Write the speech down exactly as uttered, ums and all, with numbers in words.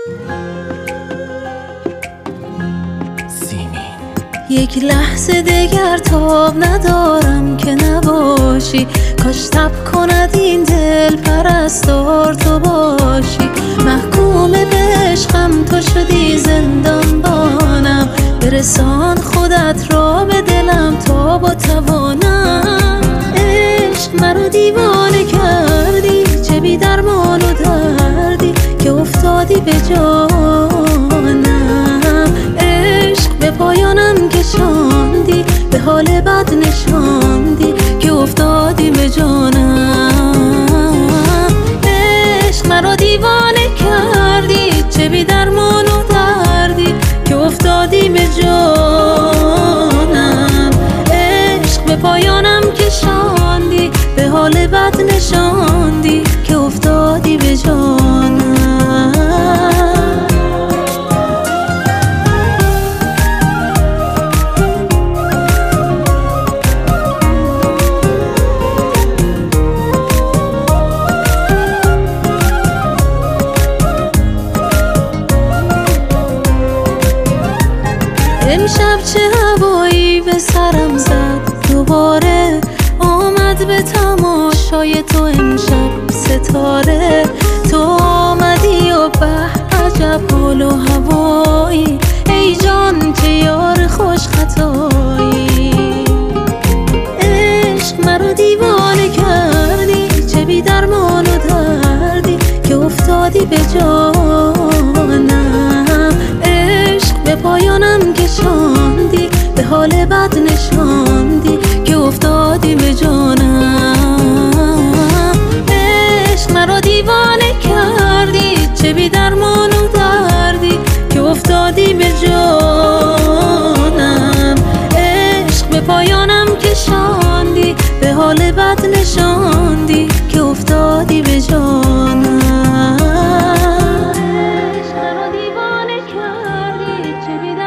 یک لحظه دگر تاب ندارم که نباشی، کاش تب کند این دل پرستار تو باشی. محکوم به عشقم تو شدی زندان بانم، برسان خودت را به دلم تا با توانم. عشق مرا دیوانه کردی، چه بی درمان و دردی که افتادی به جانم. عشق به پایانم کشاندی، به حال بد نشاندی که افتادی به جانم. عشق مرا دیوانه کردی، چه بی درمان و دردی که افتادی به جانم. عشق به پایانم کشاندی، به حال بد نشاندی که افتادی به جانم. امشب چه هوایی به سرم زد، دوباره آمد به تماشای تو امشب ستاره. تو آمدی و به عجب حال و هوایی، ای جان چه یار خوش خطایی. عشق مرا دیوانه کردی، چه بی درمان و دردی که افتادی به جانم. عشق به پایانم کشاندی، به حال بد نشاندی که افتادی به جانم. عشق مرا دیوانه کردی، چه بی درمان و دردی که افتادی به جانم. عشق به پایانم کشاندی، به حال بد نشاندی که افتادی به جانم. عشق مرا دیوانه کردی، چه بی